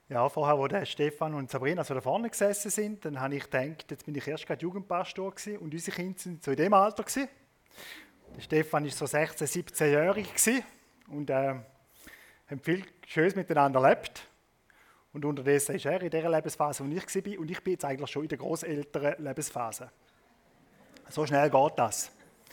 Ja, vorher, wo der Stefan und Sabrina so da vorne gesessen sind, dann habe ich gedacht, jetzt bin ich erst gerade Jugendpastor gewesen und unsere Kinder sind so in dem Alter gewesen. Der Stefan war so 16-, 17-jährig gewesen und haben viel Schönes miteinander erlebt. Und unterdessen ist er in der Lebensphase, wo ich war, und ich bin jetzt eigentlich schon in der großälteren Lebensphase. So schnell geht das.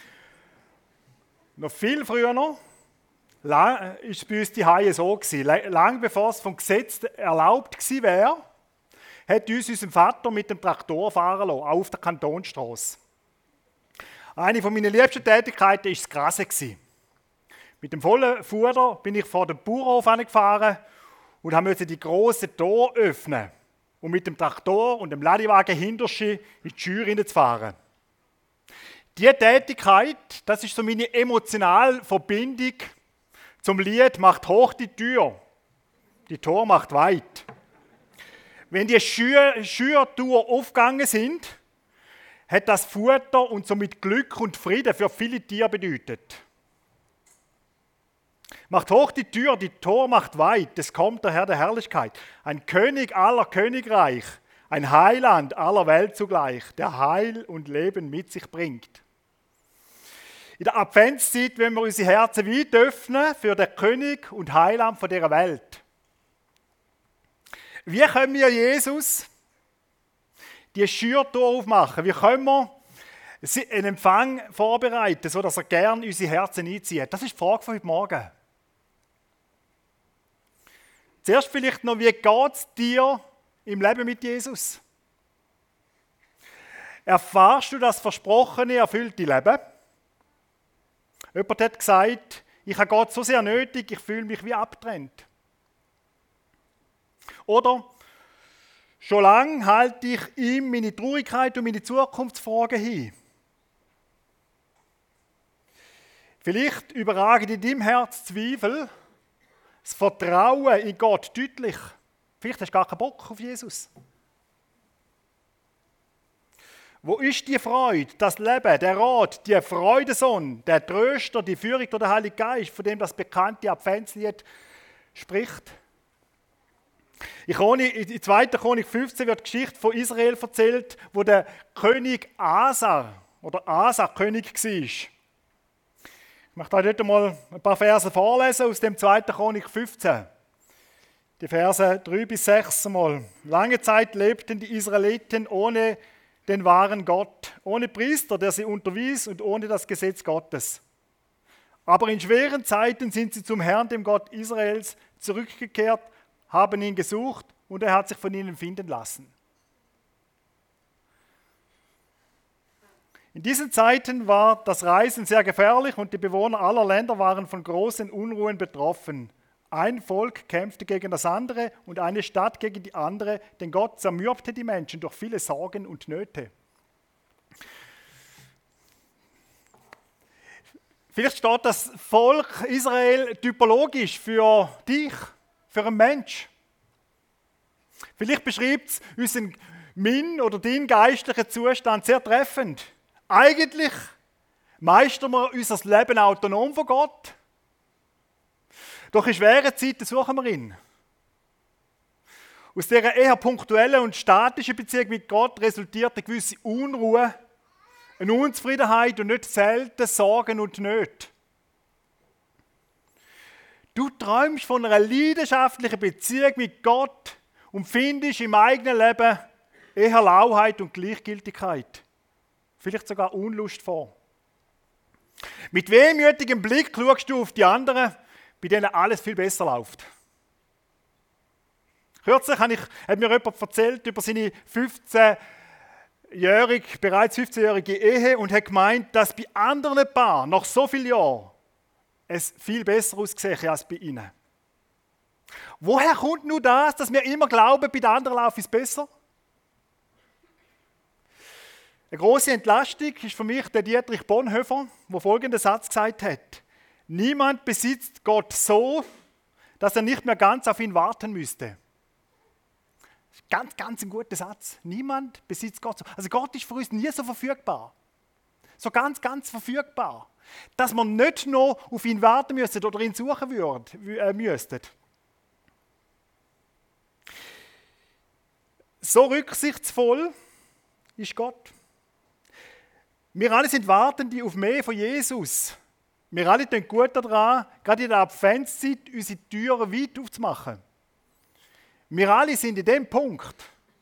Noch viel früher noch, war es bei uns die Haie so gewesen. Lang bevor es vom Gesetz erlaubt gewesen wäre, hat uns unser Vater mit dem Traktor fahren lassen, auch auf der Kantonsstrasse. Eine meiner liebsten Tätigkeiten war das Grasen. Mit dem vollen Fuder bin ich vor den Bauernhof gefahren und musste die grossen Tore öffnen, um mit dem Traktor und dem Ladewagen hinter in die Scheuer hineinzufahren. Diese Tätigkeit, das ist so meine emotionale Verbindung zum Lied «Macht hoch die Tür, die Tor macht weit». Wenn die Scheuertür aufgegangen sind, hat das Futter und somit Glück und Frieden für viele Tiere bedeutet. Macht hoch die Tür, die Tor macht weit, es kommt der Herr der Herrlichkeit. Ein König aller Königreich, ein Heiland aller Welt zugleich, der Heil und Leben mit sich bringt. In der Adventszeit wollen wir unsere Herzen weit öffnen für den König und Heiland von dieser Welt. Wie können wir Jesus die Scheuertür aufmachen? Wie können wir einen Empfang vorbereiten, sodass er gerne unsere Herzen einzieht? Das ist die Frage von heute Morgen. Zuerst vielleicht noch, wie geht es dir im Leben mit Jesus? Erfahrst du das versprochene, erfüllte Leben? Jemand hat gesagt, ich habe Gott so sehr nötig, ich fühle mich wie abgetrennt. Oder, schon lange halte ich ihm meine Traurigkeit und meine Zukunftsfragen hin. Vielleicht überragen in deinem Herz Zweifel, das Vertrauen in Gott deutlich. Vielleicht hast du gar keinen Bock auf Jesus. Wo ist die Freude, das Leben, der Rat, die Freudensonne, der Tröster, die Führung durch den Heiligen Geist, von dem das bekannte Adventslied spricht? In 2. Chronik 15 wird die Geschichte von Israel erzählt, wo der König Asa König war. Ich möchte euch heute mal ein paar Verse vorlesen aus dem 2. Chronik 15. Die Verse 3 bis 6 mal. Lange Zeit lebten die Israeliten ohne den wahren Gott, ohne Priester, der sie unterwies, und ohne das Gesetz Gottes. Aber in schweren Zeiten sind sie zum Herrn, dem Gott Israels, zurückgekehrt, haben ihn gesucht und er hat sich von ihnen finden lassen. In diesen Zeiten war das Reisen sehr gefährlich und die Bewohner aller Länder waren von großen Unruhen betroffen. Ein Volk kämpfte gegen das andere und eine Stadt gegen die andere, denn Gott zermürbte die Menschen durch viele Sorgen und Nöte. Vielleicht steht das Volk Israel typologisch für dich, für einen Mensch. Vielleicht beschreibt es unseren oder deinen geistlichen Zustand sehr treffend. Eigentlich meistern wir unser Leben autonom von Gott. Doch in schweren Zeiten suchen wir ihn. Aus dieser eher punktuellen und statischen Beziehung mit Gott resultiert eine gewisse Unruhe, eine Unzufriedenheit und nicht selten Sorgen und Nöte. Du träumst von einer leidenschaftlichen Beziehung mit Gott und findest im eigenen Leben eher Lauheit und Gleichgültigkeit. Vielleicht sogar Unlust vor. Mit wehmütigem Blick schaust du auf die anderen, bei denen alles viel besser läuft. Kürzlich hat mir jemand erzählt über seine bereits 15-jährige Ehe und hat gemeint, dass bei anderen Paaren nach so vielen Jahren es viel besser ausgesehen als bei ihnen. Woher kommt nun das, dass wir immer glauben, bei den anderen läuft es besser? Eine grosse Entlastung ist für mich der Dietrich Bonhoeffer, der folgenden Satz gesagt hat: Niemand besitzt Gott so, dass er nicht mehr ganz auf ihn warten müsste. Das ist ganz, ganz ein guter Satz. Niemand besitzt Gott so. Also Gott ist für uns nie so verfügbar. So ganz, ganz verfügbar. Dass wir nicht noch auf ihn warten müssen oder ihn suchen müssten. So rücksichtsvoll ist Gott. Wir alle sind Wartende auf mehr von Jesus. Wir alle tun gut daran, gerade in der Adventszeit unsere Türen weit aufzumachen. Wir alle sind in dem Punkt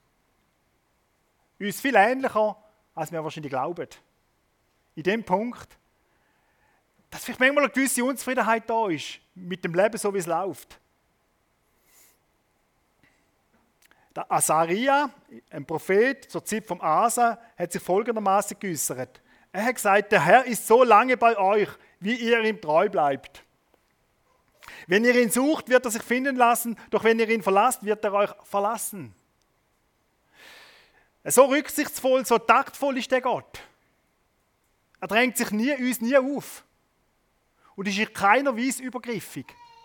uns viel ähnlicher, als wir wahrscheinlich glauben. In dem Punkt, dass vielleicht manchmal eine gewisse Unzufriedenheit da ist mit dem Leben, so wie es läuft. Der Asaria, ein Prophet zur Zeit vom Asa, hat sich folgendermaßen geäußert. Er hat gesagt, der Herr ist so lange bei euch, wie ihr ihm treu bleibt. Wenn ihr ihn sucht, wird er sich finden lassen, doch wenn ihr ihn verlasst, wird er euch verlassen. So rücksichtsvoll, so taktvoll ist der Gott. Er drängt sich uns nie auf und ist in keiner Weise übergriffig.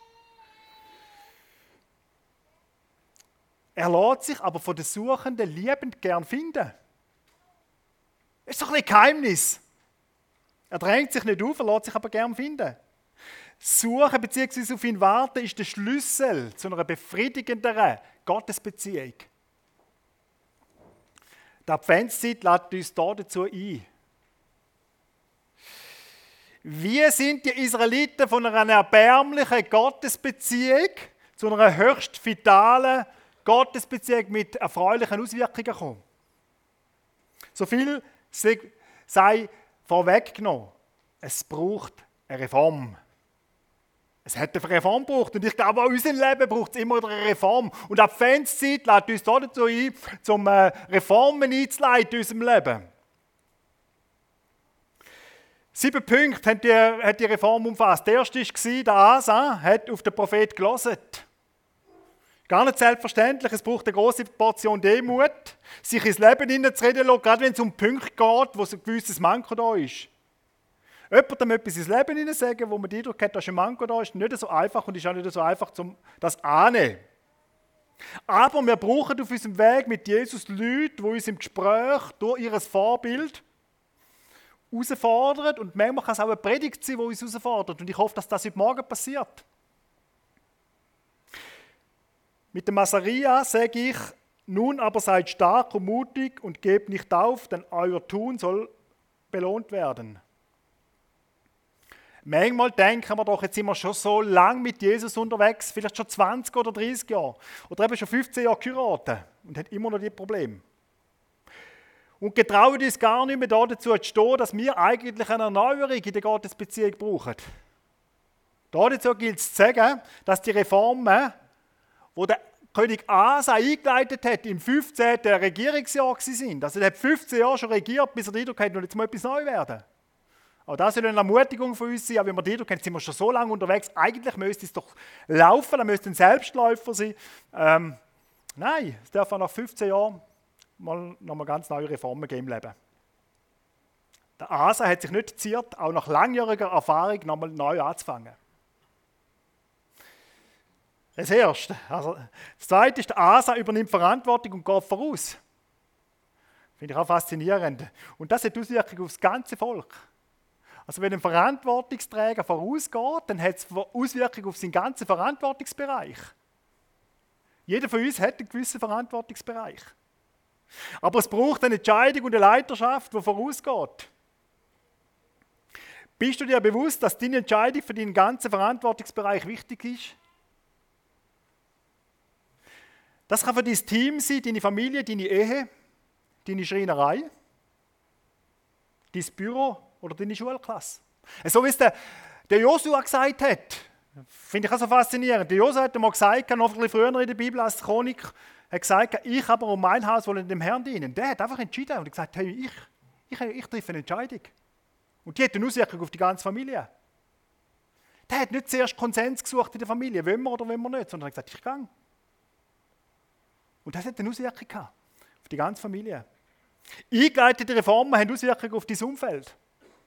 Er lässt sich aber von den Suchenden liebend gern finden. Das ist doch ein Geheimnis. Er drängt sich nicht auf, er lässt sich aber gern finden. Suchen bzw. auf ihn warten ist der Schlüssel zu einer befriedigenderen Gottesbeziehung. Die Adventszeit lädt uns dazu ein. Wie sind die Israeliten von einer erbärmlichen Gottesbeziehung zu einer höchst vitalen Gottesbeziehung mit erfreulichen Auswirkungen gekommen? So viel sei vorweggenommen. Es braucht eine Reform. Es hat eine Reform gebraucht und ich glaube, auch in unserem Leben braucht es immer wieder eine Reform. Und die Adventszeit lädt uns dazu ein, zum Reformen einzuleiten in unserem Leben. 7 Punkte hat die Reform umfasst. Der erste war, der Asa hat auf den Prophet gehört. Gar nicht selbstverständlich, es braucht eine große Portion Demut, sich ins Leben hineinzureden lassen, gerade wenn es um Punkte geht, wo ein gewisses Manko da ist. Jemandem etwas ins Leben hinein sagen, wo man die Eindruck hat, dass ein Manko da ist, nicht so einfach und ist auch nicht so einfach, das anzunehmen. Aber wir brauchen auf unserem Weg mit Jesus Leute, die uns im Gespräch durch ihr Vorbild herausfordern und manchmal kann es auch eine Predigt sein, die uns herausfordert und ich hoffe, dass das heute Morgen passiert. Mit dem Asaria sage ich, nun aber seid stark und mutig und gebt nicht auf, denn euer Tun soll belohnt werden. Manchmal denken wir doch, jetzt sind wir schon so lange mit Jesus unterwegs, vielleicht schon 20 oder 30 Jahre oder eben schon 15 Jahre geheiratet und haben immer noch die Probleme. Und getrauen uns gar nicht mehr dazu zu stehen, dass wir eigentlich eine Erneuerung in der Gottesbeziehung brauchen. Dazu gilt es zu sagen, dass die Reformen, die der König Asa eingeleitet hat, im 15. Regierungsjahr waren. Also er hat 15 Jahre schon regiert, bis er den Eindruck hat, jetzt muss etwas neu werden. Auch das soll eine Ermutigung für uns sein, aber wenn wir den Eindruck haben, sind wir schon so lange unterwegs, eigentlich müsste es doch laufen, dann müsste ein Selbstläufer sein. Nein, es darf auch nach 15 Jahren nochmal ganz neue Reformen geben im Leben. Der Asa hat sich nicht geziert, auch nach langjähriger Erfahrung nochmal neu anzufangen. Das Erste. Also, das Zweite ist, der Asa übernimmt Verantwortung und geht voraus. Finde ich auch faszinierend. Und das hat Auswirkungen auf das ganze Volk. Also wenn ein Verantwortungsträger vorausgeht, dann hat es Auswirkungen auf seinen ganzen Verantwortungsbereich. Jeder von uns hat einen gewissen Verantwortungsbereich. Aber es braucht eine Entscheidung und eine Leiterschaft, die vorausgeht. Bist du dir bewusst, dass deine Entscheidung für deinen ganzen Verantwortungsbereich wichtig ist? Das kann für dein Team sein, deine Familie, deine Ehe, deine Schreinerei, dein Büro oder deine Schulklasse. So wie es der Josua gesagt hat, finde ich auch so faszinierend. Der Josua hat einmal gesagt, noch ein bisschen früher in der Bibel als Chronik, hat gesagt, ich aber um mein Haus wollen dem Herrn dienen. Der hat einfach entschieden und gesagt, hey, ich treffe eine Entscheidung. Und die hat eine Auswirkung auf die ganze Familie. Der hat nicht zuerst Konsens gesucht in der Familie, wollen wir oder wollen wir nicht, sondern hat gesagt, ich gehe. Und das hat eine Auswirkung gehabt auf die ganze Familie. Eingeleitete Reformen haben Auswirkungen auf dein Umfeld.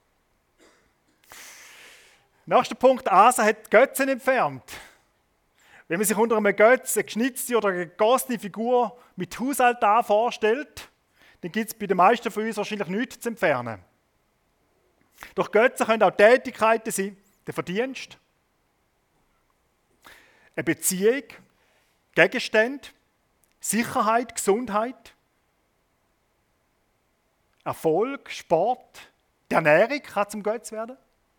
Nächster Punkt, Asa hat Götzen entfernt. Wenn man sich unter einem Götz eine geschnitzte oder eine gegossene Figur mit Hausaltar vorstellt, dann gibt es bei den meisten von uns wahrscheinlich nichts zu entfernen. Doch Götzen können auch Tätigkeiten sein, der Verdienst, eine Beziehung, Gegenstände, Sicherheit, Gesundheit, Erfolg, Sport, die Ernährung kann zum Götz werden.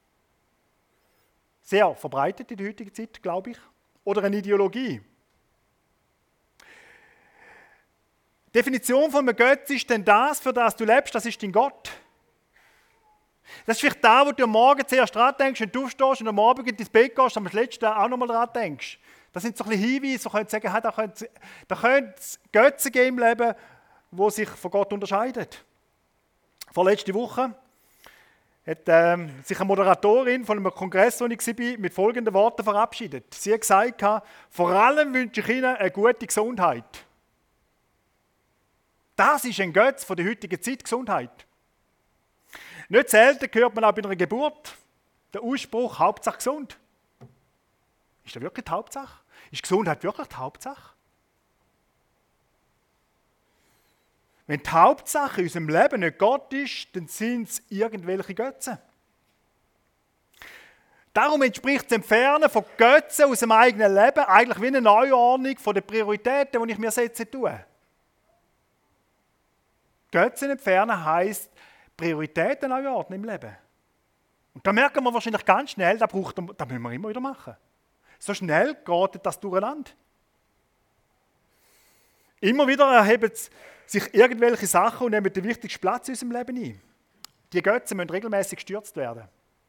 Sehr verbreitet in der heutigen Zeit, glaube ich. Oder eine Ideologie. Die Definition von einem Götz ist denn das, für das du lebst, das ist dein Gott. Das ist vielleicht da, wo du am Morgen zuerst dran denkst, wenn du aufstehst und am Abend ins Bett gehst, am letzten auch nochmal dran denkst. Das sind so ein bisschen Hinweise, wo könnt sagen, da könnte es Götzen geben im Leben, die sich von Gott unterscheiden. Vorletzte Woche hat sich eine Moderatorin von einem Kongress, wo ich war, mit folgenden Worten verabschiedet. Sie hat gesagt, vor allem wünsche ich Ihnen eine gute Gesundheit. Das ist ein Götz von der heutigen Zeit, Gesundheit. Nicht selten hört man auch bei einer Geburt den Ausspruch, Hauptsache gesund. Ist das wirklich die Hauptsache? Ist Gesundheit wirklich die Hauptsache? Wenn die Hauptsache in unserem Leben nicht Gott ist, dann sind es irgendwelche Götzen. Darum entspricht das Entfernen von Götzen aus dem eigenen Leben eigentlich wie eine Neuordnung von den Prioritäten, die ich mir setze, tue. Götzen entfernen heisst, Prioritäten neu ordnen im Leben. Und da merken wir wahrscheinlich ganz schnell, das müssen wir immer wieder machen. So schnell geht das durcheinander. Immer wieder erheben sich irgendwelche Sachen und nehmen den wichtigsten Platz in unserem Leben ein. Die Götzen müssen regelmäßig gestürzt werden.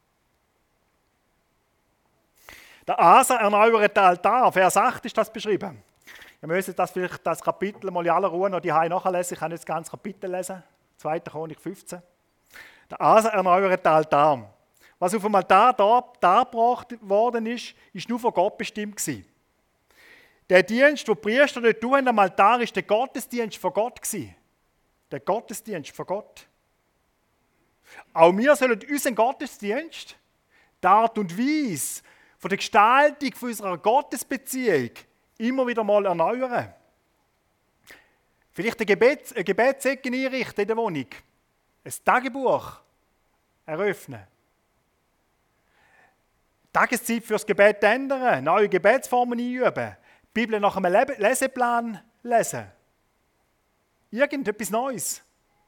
Der Asa erneuert den Altar, Vers 8 ist das beschrieben. Wir müssen das Kapitel mal in aller Ruhe noch die nachlesen. Ich kann nicht das ganze Kapitel lesen. 2. Chronik 15. Der Asa erneuert den Altar. Was auf dem Altar dargebracht worden ist, ist nur von Gott bestimmt gewesen. Der Dienst, den die Priester dort tun am Altar, ist der Gottesdienst von Gott gewesen. Der Gottesdienst von Gott. Auch wir sollen unseren Gottesdienst, die Art und Weise von der Gestaltung von unserer Gottesbeziehung immer wieder mal erneuern. Vielleicht eine Gebetsecke einrichten in der Wohnung. Ein Tagebuch eröffnen. Tageszeit fürs Gebet ändern, neue Gebetsformen einüben, die Bibel nach einem Leseplan lesen. Irgendetwas Neues.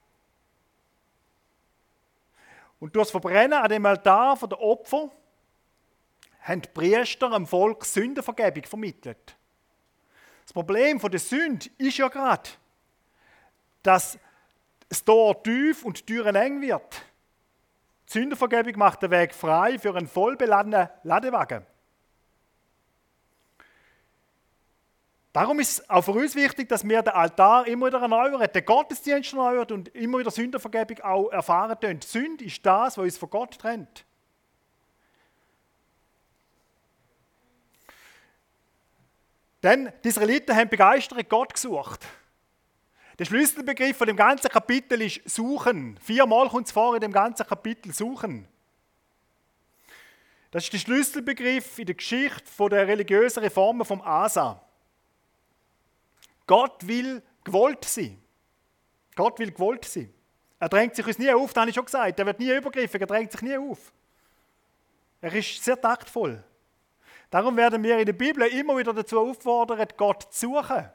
Und durch das Verbrennen an dem Altar der Opfer haben die Priester dem Volk Sündenvergebung vermittelt. Das Problem der Sünde ist ja gerade, dass das Tor tief und die Türen eng wird. Die Sündenvergebung macht den Weg frei für einen vollbeladenen Ladewagen. Darum ist es auch für uns wichtig, dass wir den Altar immer wieder erneuern, den Gottesdienst erneuern und immer wieder Sündenvergebung auch erfahren können. Die Sünde ist das, was uns von Gott trennt. Denn die Israeliten haben begeistert Gott gesucht. Der Schlüsselbegriff von dem ganzen Kapitel ist Suchen. 4-mal kommt es vor in dem ganzen Kapitel Suchen. Das ist der Schlüsselbegriff in der Geschichte der religiösen Reformen vom Asa. Gott will gewollt sein. Gott will gewollt sein. Er drängt sich uns nie auf, das habe ich schon gesagt. Er wird nie übergriffig, er drängt sich nie auf. Er ist sehr taktvoll. Darum werden wir in der Bibel immer wieder dazu auffordern, Gott zu suchen.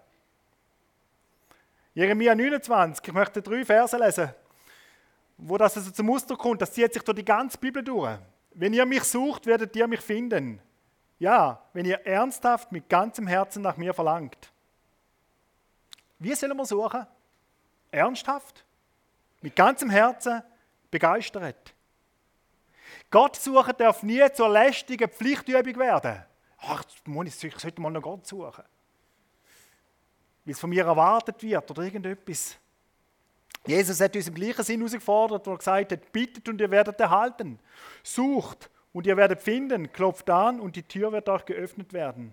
Jeremia 29, ich möchte 3 Verse lesen, wo das also zum Ausdruck kommt. Das zieht sich durch die ganze Bibel durch. Wenn ihr mich sucht, werdet ihr mich finden. Ja, wenn ihr ernsthaft mit ganzem Herzen nach mir verlangt. Wie sollen wir suchen? Ernsthaft? Mit ganzem Herzen? Begeistert? Gott suchen darf nie zur lästigen Pflichtübung werden. Ach, ich sollte mal noch Gott suchen. Weil es von mir erwartet wird oder irgendetwas. Jesus hat uns im gleichen Sinn herausgefordert, wo er gesagt hat, bittet und ihr werdet erhalten. Sucht und ihr werdet finden. Klopft an und die Tür wird euch geöffnet werden.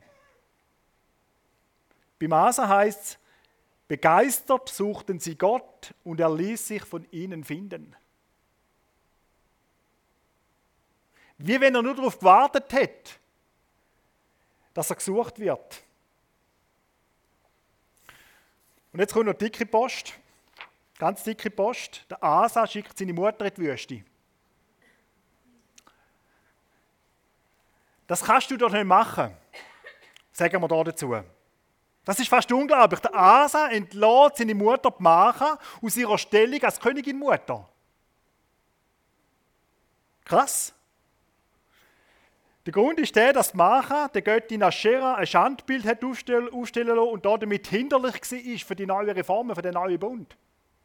Beim Asa heißt es, begeistert suchten sie Gott und er ließ sich von ihnen finden. Wie wenn er nur darauf gewartet hätte, dass er gesucht wird. Und jetzt kommt noch dicke Post, ganz dicke Post. Der Asa schickt seine Mutter in die Wüste. Das kannst du doch nicht machen, sagen wir da dazu. Das ist fast unglaublich. Der Asa entlässt seine Mutter Maacha aus ihrer Stellung als Königin Mutter. Krass. Der Grund ist der, dass Maacha, der Göttin Aschera, ein Schandbild hat aufstellen lassen und damit hinderlich war für die neuen Reformen, für den neuen Bund.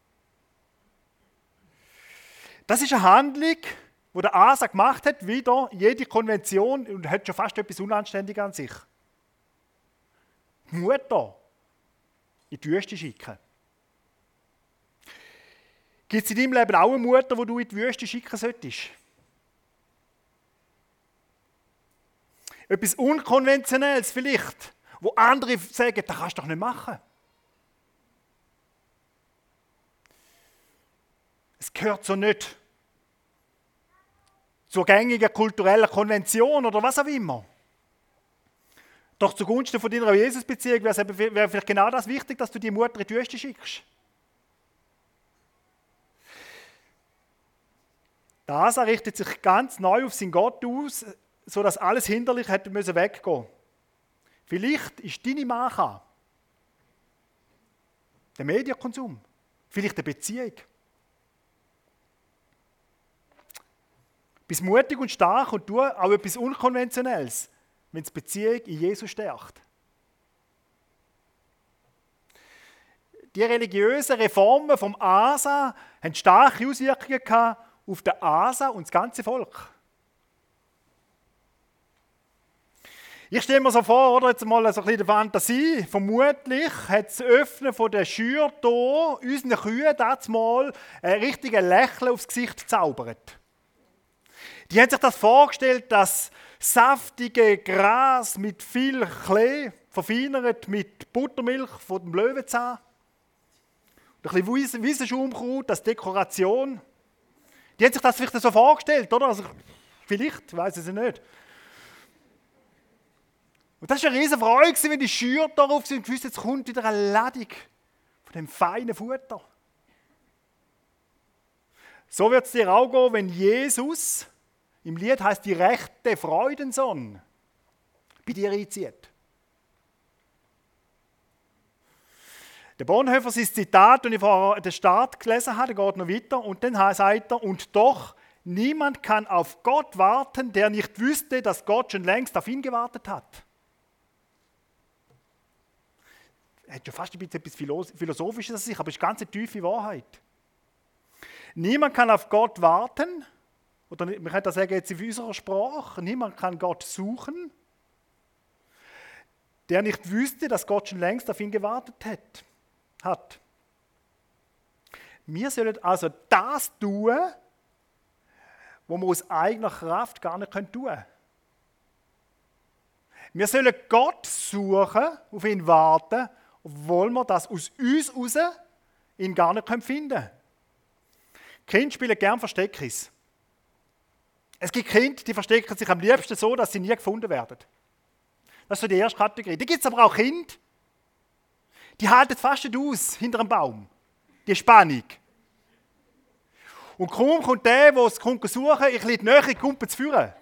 Das ist eine Handlung, die der Asa gemacht hat, wieder jede Konvention, und hat schon fast etwas Unanständiges an sich. Die Mutter in die Wüste schicken. Gibt es in deinem Leben auch eine Mutter, die du in die Wüste schicken solltest? Etwas Unkonventionelles vielleicht, wo andere sagen, das kannst du doch nicht machen. Es gehört so nicht zur gängigen kulturellen Konvention oder was auch immer. Doch zugunsten von deiner Jesus-Beziehung wäre vielleicht genau das wichtig, dass du die Mutter in die Wüste schickst. Der Asa richtet sich ganz neu auf seinen Gott aus, sodass alles hinderlich hätte weggehen müssen. Vielleicht ist deine Maacha der Medienkonsum, vielleicht eine Beziehung. Bist mutig und stark und tu auch etwas Unkonventionelles, wenn es die Beziehung in Jesus stärkt. Die religiösen Reformen vom Asa haben starke Auswirkungen gehabt auf den Asa und das ganze Volk. Ich stelle mir so vor, oder jetzt mal so ein bisschen die Fantasie, vermutlich hat das Öffnen von der Schür hier unseren Kühen das mal ein richtiges Lächeln aufs Gesicht gezaubert. Die haben sich das vorgestellt, dass saftige Gras mit viel Klee, verfeinert mit Buttermilch von dem Löwenzahn, ein bisschen Wiesenschaumkraut, das Dekoration. Die haben sich das vielleicht so vorgestellt, oder? Also, vielleicht, ich weiß es nicht. Und das war eine riesige Freude, wenn die Schüler darauf sind und gewusst, jetzt kommt wieder eine Ladung von dem feinen Futter. So wird es dir auch gehen, wenn Jesus, im Lied heißt die rechte Freudensonne, bei dir einzieht. Der Bonhoeffer, sein Zitat, das ich vor den Start gelesen habe, geht noch weiter und dann sagt er, und doch, niemand kann auf Gott warten, der nicht wüsste, dass Gott schon längst auf ihn gewartet hat. Er hat schon fast ein bisschen etwas Philosophisches an sich, aber es ist eine ganz tiefe Wahrheit. Niemand kann auf Gott warten, oder man könnte das sagen jetzt in unserer Sprache, niemand kann Gott suchen, der nicht wüsste, dass Gott schon längst auf ihn gewartet hat. Wir sollen also das tun, was wir aus eigener Kraft gar nicht tun können. Wir sollen Gott suchen, auf ihn warten, obwohl wir das aus uns raus ihn gar nicht finden können. Kinder spielen gerne Versteckis. Es gibt Kinder, die verstecken sich am liebsten so, dass sie nie gefunden werden. Das ist so die erste Kategorie. Da gibt es aber auch Kinder, die halten fast nicht aus hinter einem Baum. Die Spannung. Und kaum kommt der es suchen, ich liege näher, ich komme zu führen.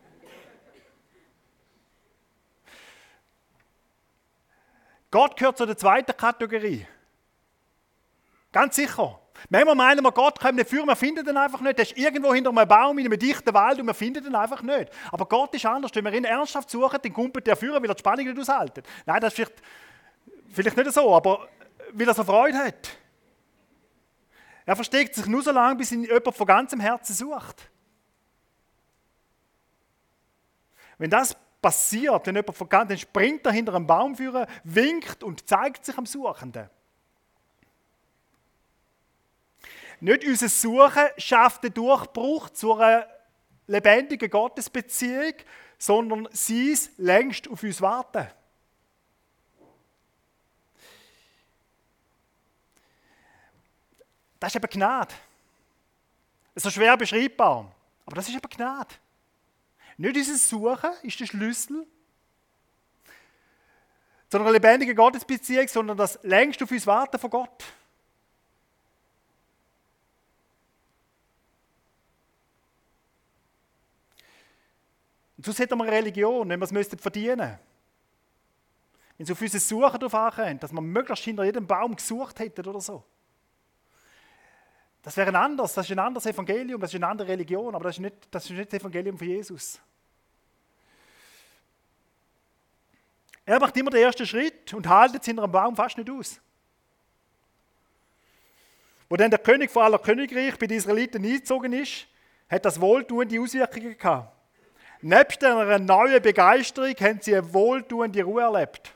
Gott gehört zu der zweiten Kategorie. Ganz sicher. Manchmal meinen wir, Gott kommt nicht führen, wir finden ihn einfach nicht. Er ist irgendwo hinter einem Baum in einem dichten Wald und wir finden ihn einfach nicht. Aber Gott ist anders. Wenn wir ihn ernsthaft suchen, dann kommt der führen, weil er die Spannung nicht aushalten. Nein, das ist vielleicht nicht so, aber weil er so Freude hat. Er versteckt sich nur so lange, bis ihn jemand von ganzem Herzen sucht. Wenn das passiert, wenn jemand von ganzem, dann springt er hinter einem Baum führen, winkt und zeigt sich am Suchenden. Nicht unser Suchen schafft den Durchbruch zu einer lebendigen Gottesbeziehung, sondern sein längst auf uns warten. Das ist eben Gnade. Es ist so schwer beschreibbar, aber das ist eben Gnade. Nicht unser Suchen ist der Schlüssel zu einer lebendigen Gottesbeziehung, sondern das längst auf uns warten von Gott. Und sonst hätten wir eine Religion, wenn wir es verdienen müssten. wenn es auf unser Suchen drauf ankommt, dass wir möglichst hinter jedem Baum gesucht hätten oder so. Das wäre das ist ein anderes Evangelium, das ist eine andere Religion, aber das ist nicht das Evangelium von Jesus. Er macht immer den ersten Schritt und haltet es hinter einem Baum fast nicht aus. Wo dann der König von aller Königreich bei den Israeliten eingezogen ist, hat das wohltuende Auswirkungen gehabt. Nebst einer neuen Begeisterung haben sie eine wohltuende Ruhe erlebt.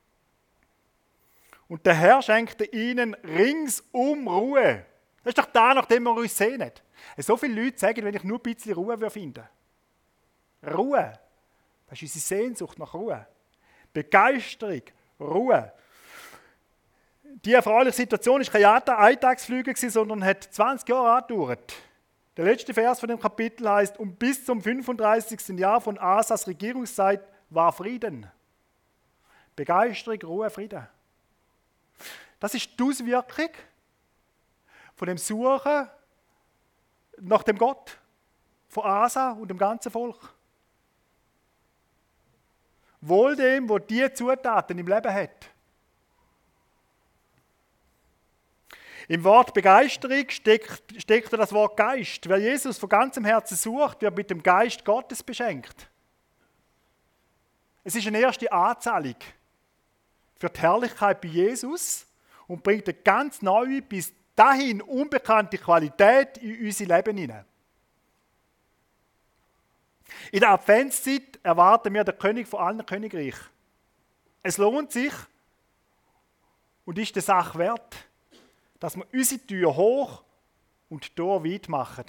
Und der Herr schenkte ihnen ringsum Ruhe. Das ist doch da, nachdem wir uns sehnen. So viele Leute sagen, wenn ich nur ein bisschen Ruhe finden würde. Ruhe. Das ist unsere Sehnsucht nach Ruhe. Begeisterung, Ruhe. Die erfreuliche Situation war keine Eintagsflüge, sondern hat 20 Jahre angedauert. Der letzte Vers von dem Kapitel heißt: Und bis zum 35. Jahr von Asas Regierungszeit war Frieden. Begeisterung, Ruhe, Frieden. Das ist die Auswirkung von dem Suchen nach dem Gott, von Asa und dem ganzen Volk. Wohl dem, der diese Zutaten im Leben hat. Im Wort Begeisterung steckt das Wort Geist. Wer Jesus von ganzem Herzen sucht, wird mit dem Geist Gottes beschenkt. Es ist eine erste Anzahlung für die Herrlichkeit bei Jesus und bringt eine ganz neue, bis dahin unbekannte Qualität in unser Leben hinein. In der Adventszeit erwarten wir den König von allen Königreichen. Es lohnt sich und ist der Sache wert, dass wir unsere Tür hoch und die Tür weit machen.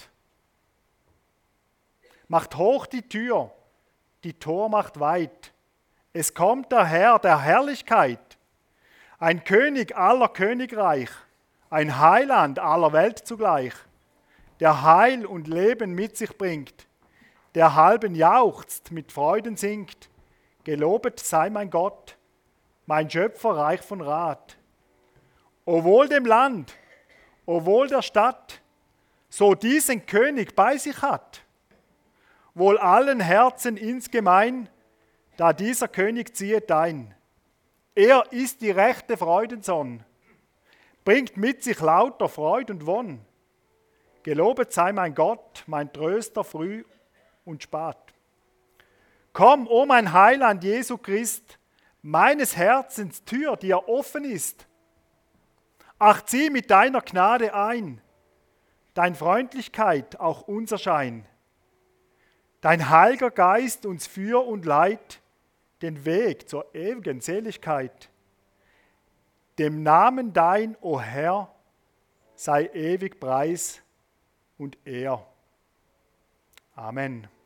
Macht hoch die Tür, die Tor macht weit. Es kommt der Herr der Herrlichkeit, ein König aller Königreich, ein Heiland aller Welt zugleich, der Heil und Leben mit sich bringt, der halben jauchzt, mit Freuden singt. Gelobet sei mein Gott, mein Schöpfer reich von Rat. O wohl dem Land, o wohl der Stadt, so diesen König bei sich hat. Wohl allen Herzen insgemein, da dieser König ziehet ein. Er ist die rechte Freudensonn, bringt mit sich lauter Freud und Wonn. Gelobet sei mein Gott, mein Tröster früh und spät. Komm, o mein Heiland Jesu Christ, meines Herzens Tür, die er offen ist. Ach, zieh mit deiner Gnade ein, dein Freundlichkeit auch unser Schein. Dein Heiliger Geist uns führ und leit den Weg zur ewigen Seligkeit. Dem Namen dein, o Herr, sei ewig Preis und Ehr. Amen.